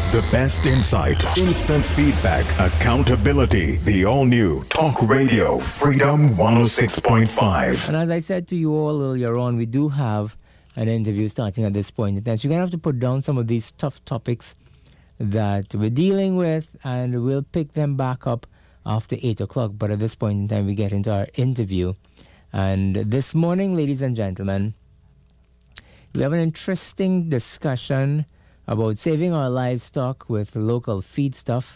The best insight, instant feedback, accountability. The all-new Talk Radio Freedom 106.5. And as I said to you all earlier on, we do have an interview starting at this point in time. So you're going to have to put down some of these tough topics that we're dealing with, and we'll pick them back up after 8 o'clock. But at this point in time, we get into our interview. And this morning, ladies and gentlemen, we have an interesting discussion about saving our livestock with local feedstuff,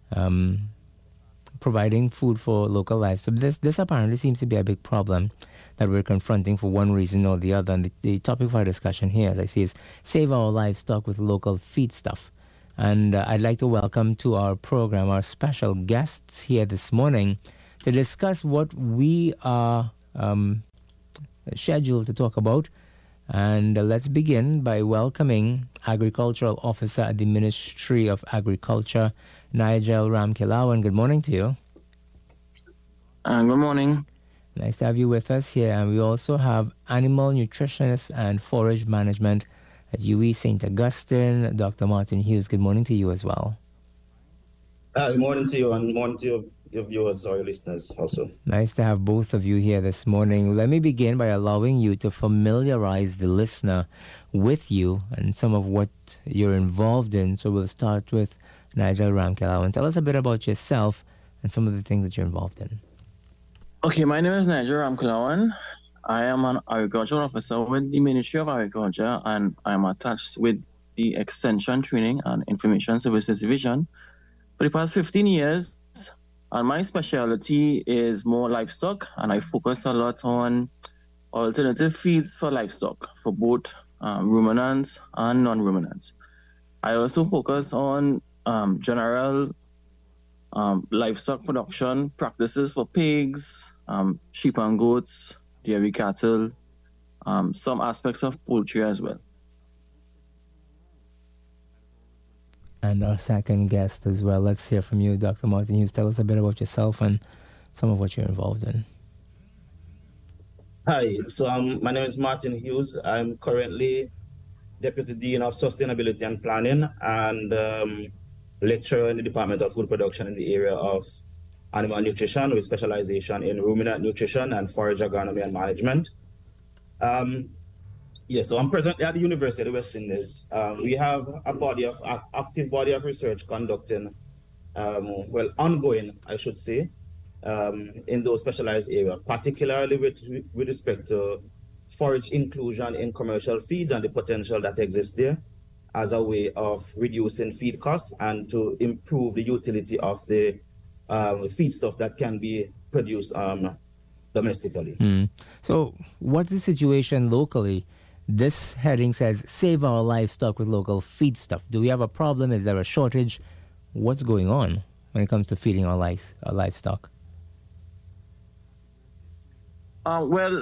providing food for local livestock. This apparently seems to be a big problem that we're confronting for one reason or the other. And the topic of our discussion here, as I see, is save our livestock with local feedstuff. And I'd like to welcome to our program our special guests here this morning to discuss what we are scheduled to talk about. And let's begin by welcoming Agricultural Officer at the Ministry of Agriculture, Nigel Ramkilawan. Good morning to you. Good morning. Nice to have you with us here. And we also have Animal Nutritionist and Forage Management at UWI St. Augustine, Dr. Martin Hughes. Good morning to you as well. Good morning to you, and good morning to your viewers or your listeners also. Nice to have both of you here this morning. Let me begin by allowing you to familiarize the listener with you and some of what you're involved in. So we'll start with Nigel Ramkilawan. Tell us a bit about yourself and some of the things that you're involved in. Okay, my name is Nigel Ramkilawan. I am an agricultural officer with the Ministry of Agriculture, and I'm attached with the Extension Training and Information Services Division for the past 15 years. And my specialty is more livestock, and I focus a lot on alternative feeds for livestock, for both ruminants and non-ruminants. I also focus on general livestock production practices for pigs, sheep and goats, dairy cattle, some aspects of poultry as well. And our second guest as well. Let's hear from you, Dr. Martin Hughes. Tell us a bit about yourself and some of what you're involved in. Hi, so my name is Martin Hughes. I'm currently Deputy Dean of Sustainability and Planning and lecturer in the Department of Food Production in the area of animal nutrition with specialization in ruminant nutrition and forage agronomy and management. So I'm presently at the University of the West Indies. We have a active body of research conducting, ongoing, I should say, in those specialized areas, particularly with respect to forage inclusion in commercial feeds and the potential that exists there as a way of reducing feed costs and to improve the utility of the feedstuff that can be produced domestically. So what's the situation locally? This heading says, save our livestock with local feedstuff. Do we have a problem? Is there a shortage? What's going on when it comes to feeding our livestock? The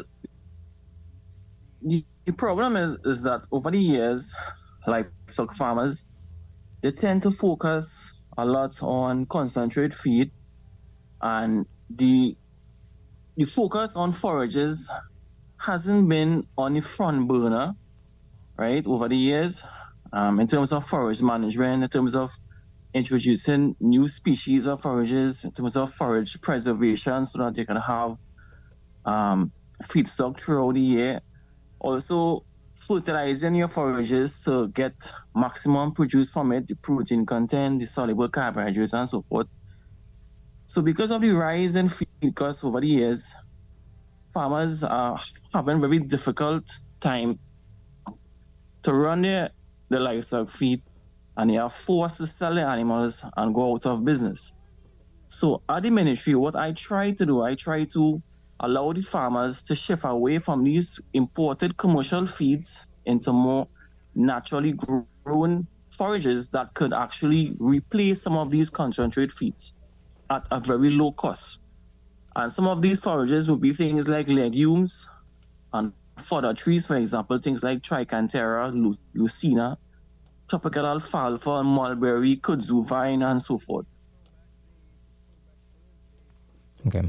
problem is that over the years, livestock farmers, they tend to focus a lot on concentrate feed, and the focus on forages hasn't been on the front burner, right, over the years, in terms of forage management, in terms of introducing new species of forages, in terms of forage preservation so that they can have feedstock throughout the year. Also, fertilizing your forages to get maximum produce from it, the protein content, the soluble carbohydrates, and so forth. So because of the rise in feed costs over the years, farmers are having a very difficult time to run the livestock feed, and they are forced to sell their animals and go out of business. So at the ministry, what I try to allow the farmers to shift away from these imported commercial feeds into more naturally grown forages that could actually replace some of these concentrate feeds at a very low cost. And some of these forages would be things like legumes and fodder trees, for example, things like Trichantera, Lucina, tropical alfalfa, mulberry, kudzu vine, and so forth. Okay.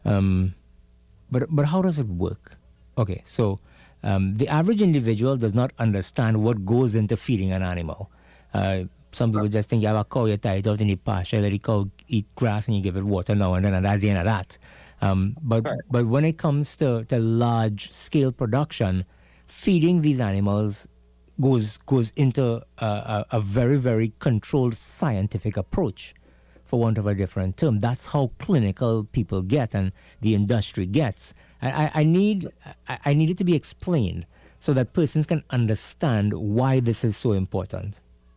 But how does it work? Okay, so the average individual does not understand what goes into feeding an animal. some people just think you have a cow, you tie it out in the pasture, let the cow eat grass and you give it water now and then, and that's the end of that. But when it comes to large scale production, feeding these animals goes into a very, very controlled scientific approach, for want of a different term. That's how clinical people get and the industry gets. I need it to be explained so that persons can understand why this is so important.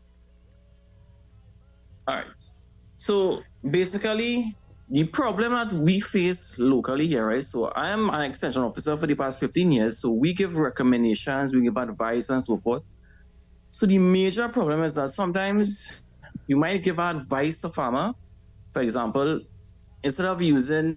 All right. So basically, the problem that we face locally here, right? So I am an extension officer for the past 15 years. So we give recommendations, we give advice and so forth. So the major problem is that sometimes you might give advice to farmer. For example, instead of using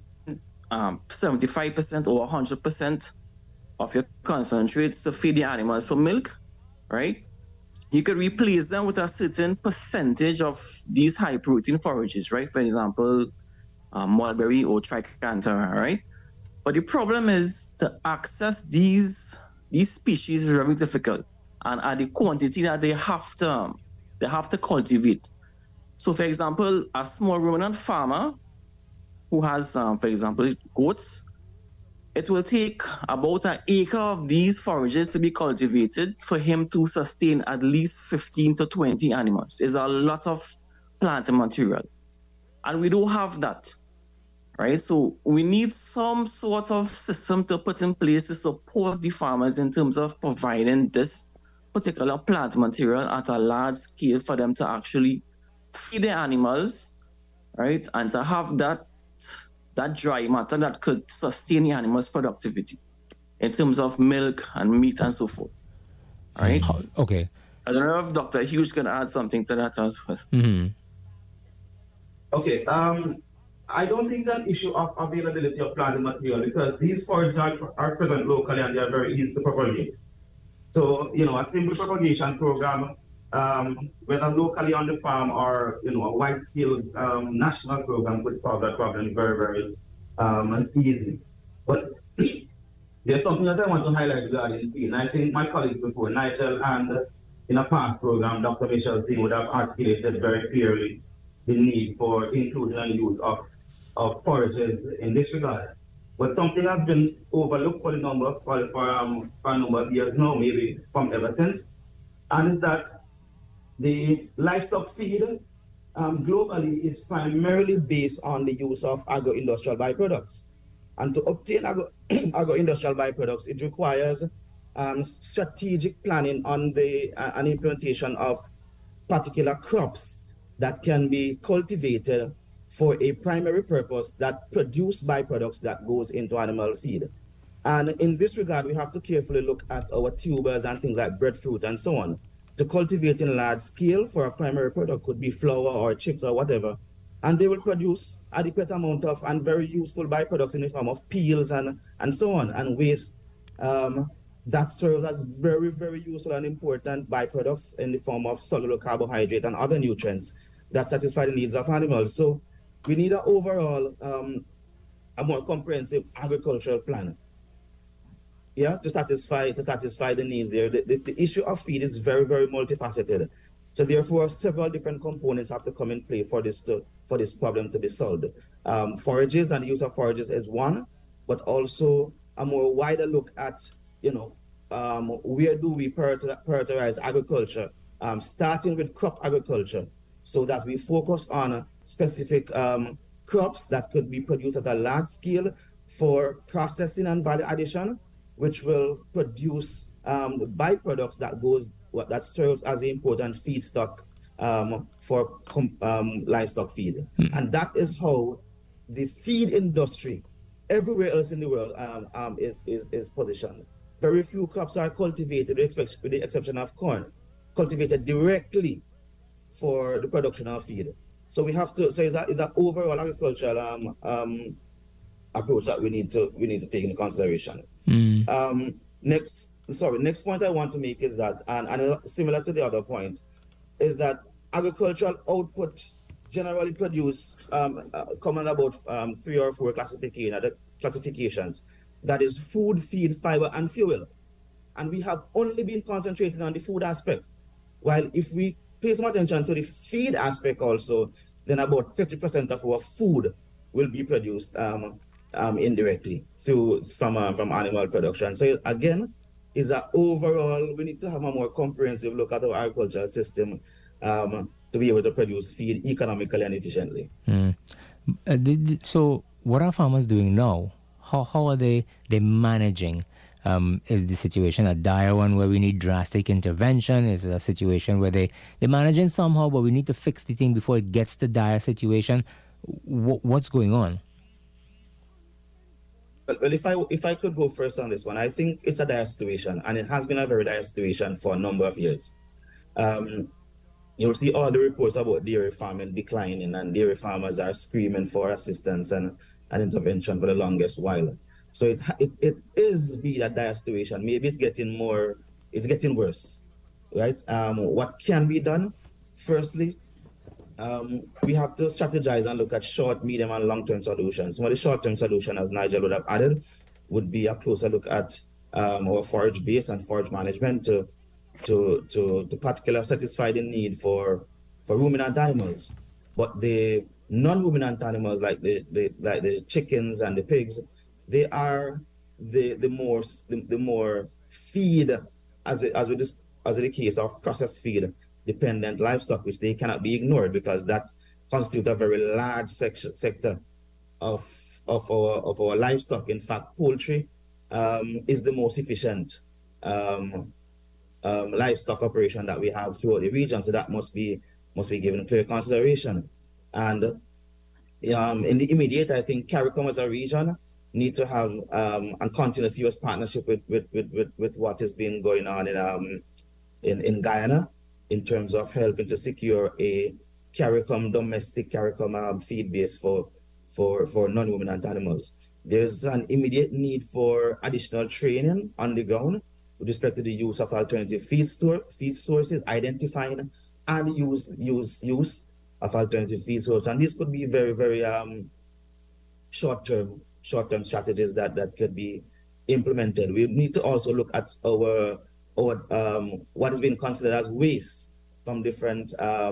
75% or 100% of your concentrates to feed the animals for milk, right? You could replace them with a certain percentage of these high protein forages, right? For example, mulberry or trichantera, right? But the problem is to access these species is very difficult, and at the quantity that they have to cultivate. So, for example, a small ruminant farmer who has, for example, goats, it will take about an acre of these forages to be cultivated for him to sustain at least 15 to 20 animals. It's a lot of plant material. And we don't have that, right? So we need some sort of system to put in place to support the farmers in terms of providing this particular plant material at a large scale for them to actually feed the animals, right? And to have that dry matter that could sustain the animal's productivity in terms of milk and meat and so forth. All right? Okay. I don't know if Dr. Hughes can add something to that as well. Mm-hmm. Okay. I don't think it's an issue of availability of plant material because these forages are present locally and they are very easy to propagate. So, a simple propagation program, whether locally on the farm or, a wide-scale national program could solve that problem very, very easily. But there's something that I want to highlight regarding feed. And I think my colleagues before, Nigel, and in a past program, Dr. Michelle Singh would have articulated very clearly the need for inclusion and use of forages in this regard. But something has been overlooked for a number of years now, maybe from ever since, and is that the livestock feed globally is primarily based on the use of agro-industrial byproducts. And to obtain agro-industrial byproducts, it requires strategic planning on the and implementation of particular crops that can be cultivated for a primary purpose that produce byproducts that goes into animal feed. And in this regard, we have to carefully look at our tubers and things like breadfruit and so on. To cultivate in large scale for a primary product could be flour or chips or whatever. And they will produce adequate amount of and very useful byproducts in the form of peels and so on, and waste that serves as very, very useful and important byproducts in the form of cellular carbohydrate and other nutrients that satisfy the needs of animals. So we need an overall, a more comprehensive agricultural plan, to satisfy the needs there. The issue of feed is very, very multifaceted. So therefore, several different components have to come in play for this problem to be solved. Forages and the use of forages is one, but also a more wider look at, where do we prioritize agriculture, starting with crop agriculture, so that we focus on specific crops that could be produced at a large scale for processing and value addition, which will produce byproducts that serves as an important feedstock for livestock feed. And that is how the feed industry everywhere else in the world is positioned. Very few crops are cultivated, with the exception of corn, cultivated directly for the production of feed. So we have to. So is that overall agricultural approach that we need to take into consideration. Next point I want to make is that, and similar to the other point, is that agricultural output generally produce common about 3 or 4 classifications. That is food, feed, fiber, and fuel. And we have only been concentrating on the food aspect. While if we pay some attention to the feed aspect also, then about 50% of our food will be produced indirectly from animal production. So again, is that overall we need to have a more comprehensive look at our agricultural system to be able to produce feed economically and efficiently. So what are farmers doing now? How are they managing? Is the situation a dire one where we need drastic intervention? Is it a situation where they're managing somehow, but we need to fix the thing before it gets to dire situation? What's going on? Well, if I could go first on this one, I think it's a dire situation, and it has been a very dire situation for a number of years. You'll see all the reports about dairy farming declining, and dairy farmers are screaming for assistance and intervention for the longest while. So it is be a dire situation. Maybe it's getting worse, right? What can be done? Firstly, we have to strategize and look at short, medium, and long-term solutions. One of the short-term solutions, as Nigel would have added, would be a closer look at our forage base and forage management to particularly satisfy the need for ruminant animals. But the non-ruminant animals like the chickens and the pigs, they are the more feed as the case of processed feed dependent livestock, which they cannot be ignored because that constitutes a very large sector of our livestock. In fact, poultry is the most efficient livestock operation that we have throughout the region, so that must be given clear consideration. And in the immediate, I think CARICOM as a region need to have a continuous U.S. partnership with what has been going on in Guyana in terms of helping to secure a domestic CARICOM feed base for non-ruminant animals. There's an immediate need for additional training on the ground with respect to the use of alternative feed sources, identifying and use of alternative feed sources. And this could be very, very short-term strategies that could be implemented. We need to also look at our what is being considered as waste from different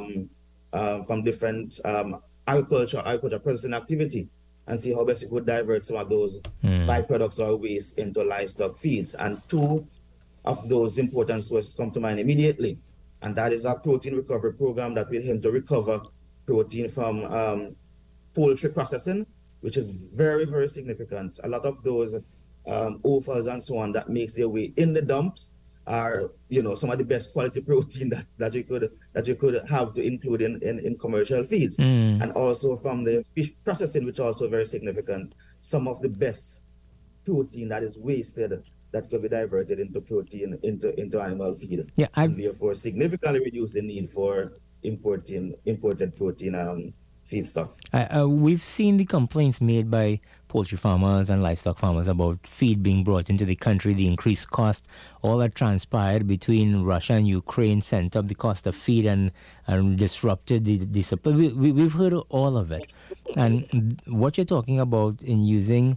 agriculture processing activity, and see how best we could divert some of those byproducts or waste into livestock feeds. And two of those important sources come to mind immediately, and that is our protein recovery program that will aim to recover protein from poultry processing, which is very, very significant. A lot of those offals and so on that makes their way in the dumps are, some of the best quality protein that you could have to include in commercial feeds. And also from the fish processing, which is also very significant, some of the best protein that is wasted that could be diverted into protein, into animal feed. Yeah, and therefore significantly reduce the need for imported protein feedstock. We've seen the complaints made by poultry farmers and livestock farmers about feed being brought into the country, the increased cost, all that transpired between Russia and Ukraine sent up the cost of feed and disrupted the supply. We've heard of all of it. And what you're talking about in using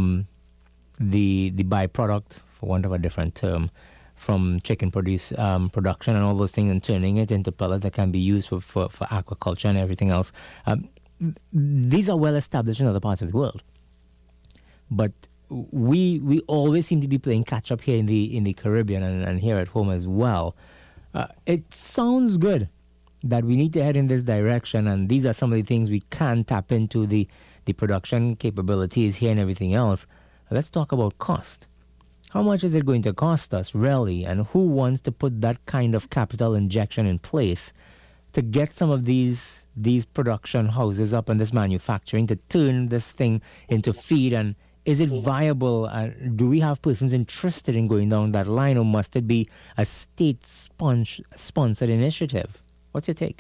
the byproduct, for want of a different term, from chicken production and all those things, and turning it into pellets that can be used for aquaculture and everything else. These are well established in other parts of the world, but we always seem to be playing catch up here in the Caribbean and here at home as well. It sounds good that we need to head in this direction, and these are some of the things we can tap into, the production capabilities here and everything else. Let's talk about cost. How much is it going to cost us, really? And who wants to put that kind of capital injection in place to get some of these production houses up and this manufacturing to turn this thing into feed? And is it viable? Do we have persons interested in going down that line, or must it be a state-sponsored initiative? What's your take?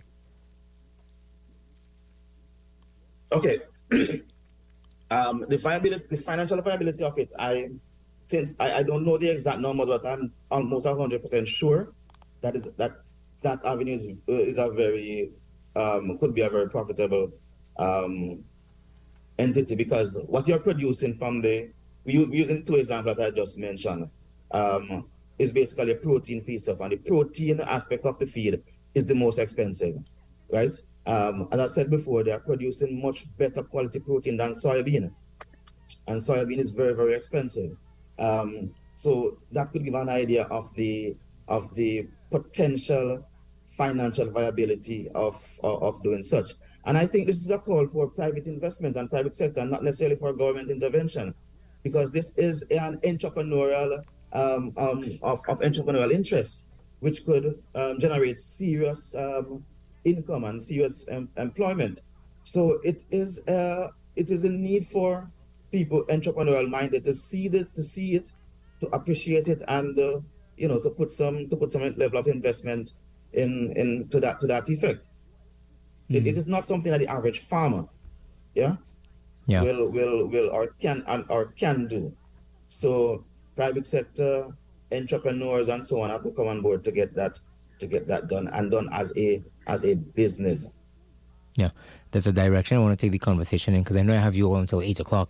Okay. The financial viability of it, since I don't know the exact number, but I'm almost 100% sure that avenue is a very could be a very profitable entity, because what you're producing from using the two examples that I just mentioned is basically a protein feed stuff, and the protein aspect of the feed is the most expensive, right? As I said before, they are producing much better quality protein than soybean, and soybean is very, very expensive. So that could give an idea of the potential financial viability of doing such. And I think this is a call for private investment and private sector, not necessarily for government intervention, because this is an entrepreneurial of entrepreneurial interest, which could generate serious income and serious employment. So it is a need for people entrepreneurial minded to see it, to appreciate it, and to put some level of investment in to that effect. It is not something that the average farmer, will or can do. So private sector, entrepreneurs, and so on have to come on board to get that done, and done as a business. Yeah, there's a direction I want to take the conversation in, because I know I have you all until 8 o'clock.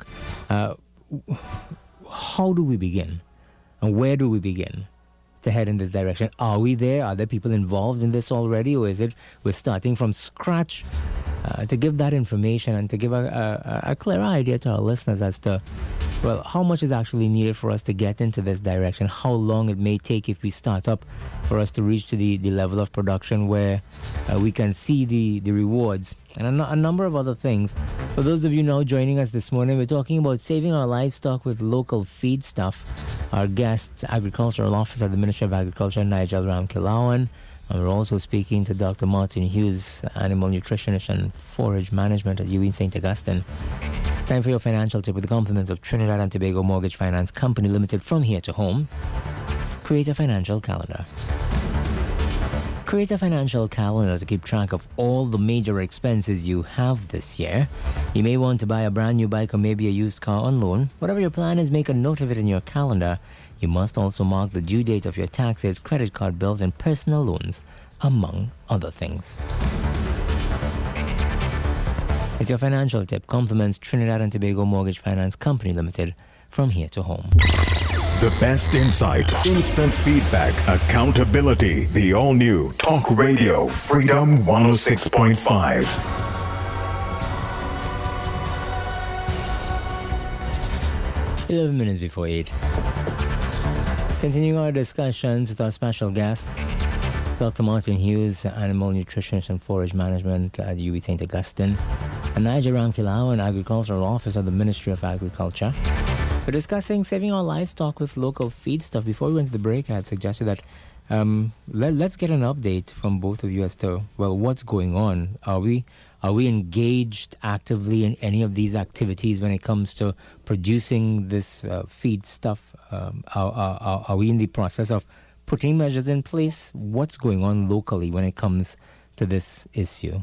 How do we begin? And where do we begin to head in this direction? Are we there? Are there people involved in this already? Or is it we're starting from scratch? To give that information and to give a clear idea to our listeners as to, well, how much is actually needed for us to get into this direction, how long it may take if we start up for us to reach to the level of production where we can see the rewards, and a number of other things. For those of you now joining us this morning, we're talking about saving our livestock with local feed stuff. Our guest, Agricultural Officer at the Ministry of Agriculture, Nigel Ramkilawan. And we're also speaking to Dr. Martin Hughes, Animal Nutritionist and Forage Management at UWI St. Augustine. Time for your financial tip with the compliments of Trinidad and Tobago Mortgage Finance Company Limited, from here to home. Create a financial calendar. Create a financial calendar to keep track of all the major expenses you have this year. You may want to buy a brand new bike or maybe a used car on loan. Whatever your plan is, make a note of it in your calendar. You must also mark the due date of your taxes, credit card bills, and personal loans, among other things. It's your financial tip. Compliments Trinidad and Tobago Mortgage Finance Company Limited, from here to home. The best insight, instant feedback, accountability. The all-new Talk Radio Freedom 106.5. 11 minutes before 8. Continuing our discussions with our special guest, Dr. Martin Hughes, Animal Nutritionist and Forage Management at UWI St. Augustine, and Nigel Ramkilawan, Agricultural Officer at the Ministry of Agriculture. We're discussing saving our livestock with local feed stuff. Before we went to the break, I had suggested that let's get an update from both of you as to, well, what's going on. Are we engaged actively in any of these activities when it comes to producing this feed stuff? Are we in the process of putting measures in place? What's going on locally when it comes to this issue?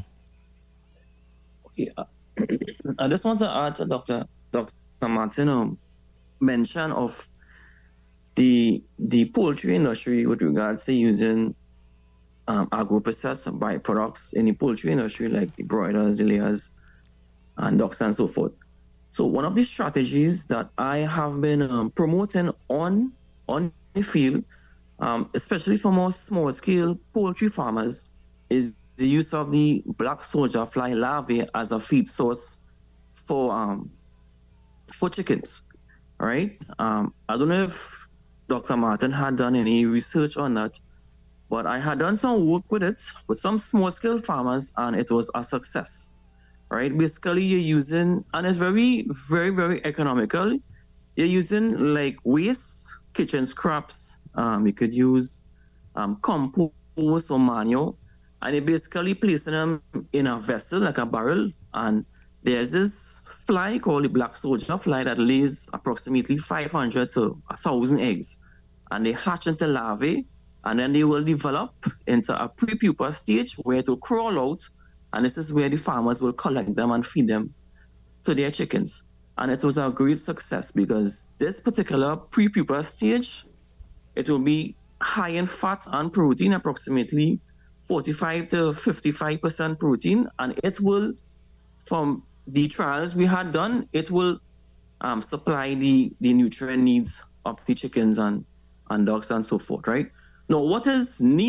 Okay, I just want to add to Dr. Martin mention of the poultry industry with regards to using agro-processed byproducts in the poultry industry, like the broilers, the layers, and ducks, and so forth. So one of the strategies that I have been promoting on the field, especially for more small-scale poultry farmers, is the use of the black soldier fly larvae as a feed source for chickens. All right. I don't know if Dr. Martin had done any research on that, but I had done some work with it with some small-scale farmers, and it was a success. Right? Basically, you're using, and it's very, very, very economical. You're using like waste, kitchen scraps. You could use compost or manure, and you're basically placing them in a vessel, like a barrel. And there's this fly called the black soldier fly that lays approximately 500 to 1,000 eggs, and they hatch into larvae, and then they will develop into a pre-pupa stage where it will crawl out. And this is where the farmers will collect them and feed them to their chickens. And it was a great success because this particular pre-pupa stage, it will be high in fat and protein, approximately 45 to 55% protein. And it will, from the trials we had done, it will supply the nutrient needs of the chickens and ducks and so forth, right? Now, what is needed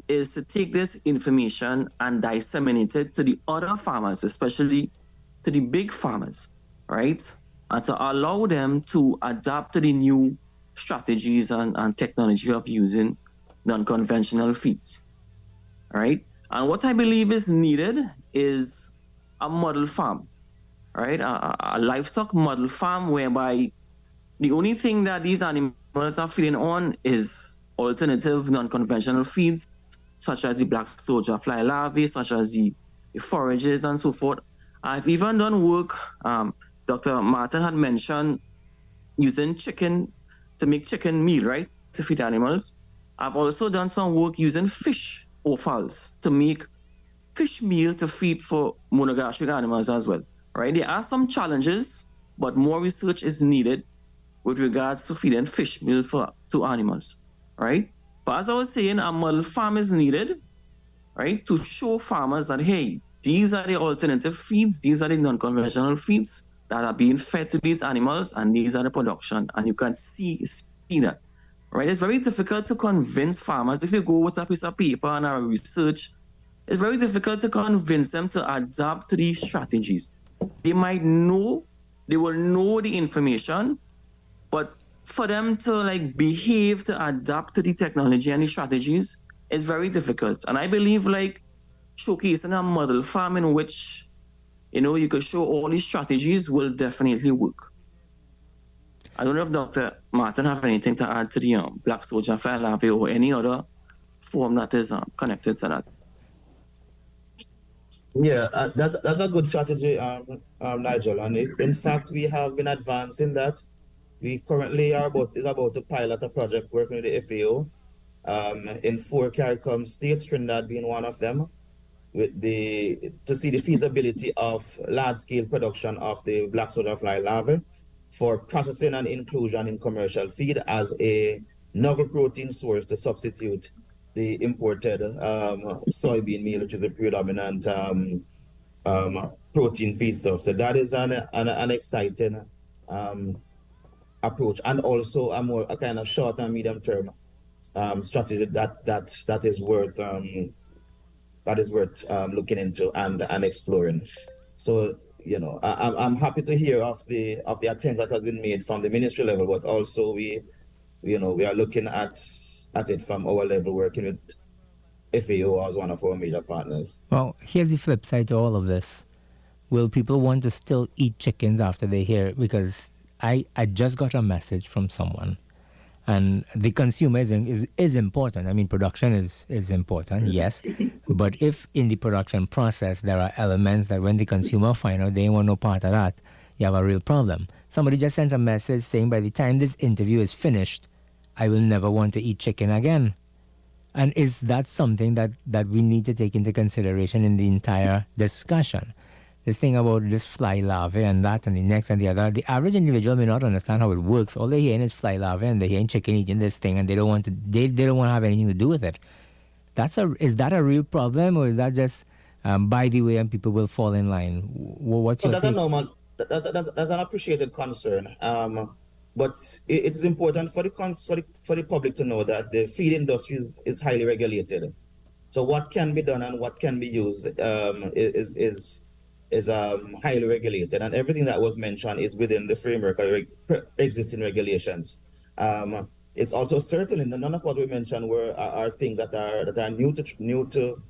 is to take this information and disseminate it to the other farmers, especially to the big farmers, right? And to allow them to adapt to the new strategies and technology of using non-conventional feeds, right? And what I believe is needed is a model farm, right? A livestock model farm whereby the only thing that these animals are feeding on is alternative non-conventional feeds, such as the black soldier fly larvae, such as the forages and so forth. I've even done work, Dr. Martin had mentioned using chicken to make chicken meal, right, to feed animals. I've also done some work using fish offals to make fish meal to feed for monogastric animals as well, right? There are some challenges, but more research is needed with regards to feeding fish meal to animals, right? But as I was saying, a model farm is needed, right, to show farmers that, hey, these are the alternative feeds, these are the non-conventional feeds that are being fed to these animals, and these are the production, and you can see that, right? It's very difficult to convince farmers. If you go with a piece of paper and a research, it's very difficult to convince them to adapt to these strategies. They might know, they will know the information, but for them to like behave, to adapt to the technology and the strategies is very difficult. And I believe like showcasing a model farm in which, you know, you could show all these strategies will definitely work. I don't know if Dr. Martin have anything to add to the black soldier fly larvae or any other form that is connected to that. Yeah, that's a good strategy, Nigel. And in fact, we have been advancing that. We currently are about to pilot a project working with the FAO in 4 CARICOM states, Trinidad being one of them, to see the feasibility of large-scale production of the black soldier fly larvae for processing and inclusion in commercial feed as a novel protein source to substitute the imported soybean meal, which is a predominant protein feedstuff. So that is an exciting approach, and also a kind of short and medium term strategy that is worth looking into and exploring. So, you know, I'm happy to hear of the attempt that has been made from the ministry level, but also we are looking at it from our level, working with FAO as one of our major partners. Well, here's the flip side to all of this. Will people want to still eat chickens after they hear it? Because I just got a message from someone, and the consumer is important. I mean, production is important, yes. But if in the production process there are elements that when the consumer find out they want no part of that, you have a real problem. Somebody just sent a message saying by the time this interview is finished, I will never want to eat chicken again. And is that something that we need to take into consideration in the entire discussion? This thing about this fly larvae and that and the next and the other, the average individual may not understand how it works. All they're hearing is fly larvae, and they're hearing chicken eating this thing, and they don't want to have anything to do with it. Is that a real problem, or is that just by the way and people will fall in line? What's your that's a normal, that's an appreciated concern. But it is important for the public to know that the feed industry is highly regulated. So what can be done and what can be used is highly regulated, and everything that was mentioned is within the framework of existing regulations. It's also certainly none of what we mentioned are things that are new to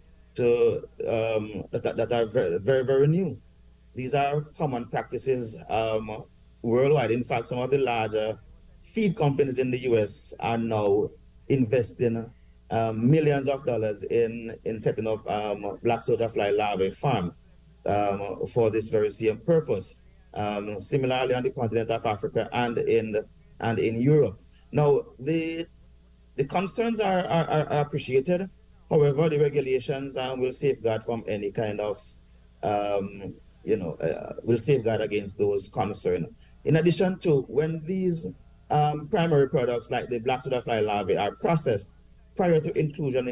that are very, very, very new. These are common practices worldwide. In fact, some of the larger feed companies in the US are now investing millions of dollars in setting up black soldier fly larvae farm for this very same purpose. Similarly, on the continent of Africa and in Europe. Now, the concerns are appreciated. However, the regulations will safeguard from any kind of will safeguard against those concerns. In addition to when these primary products like the black soldier fly larvae are processed prior to inclusion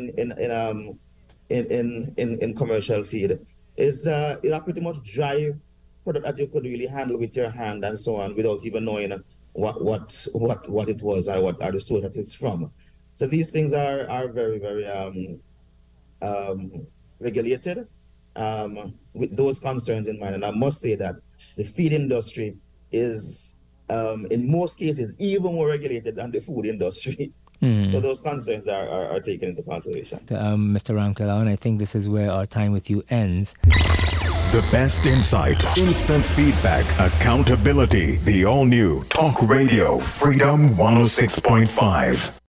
in commercial feed, is a pretty much dry product that you could really handle with your hand and so on without even knowing what it was or what are the source that it's from. So these things are very, very regulated with those concerns in mind. And I must say that the feed industry is, in most cases, even more regulated than the food industry. So those concerns are taken into consideration. Mr. Ramkala, and I think this is where our time with you ends. The best insight, instant feedback, accountability. The all-new Talk Radio Freedom 106.5.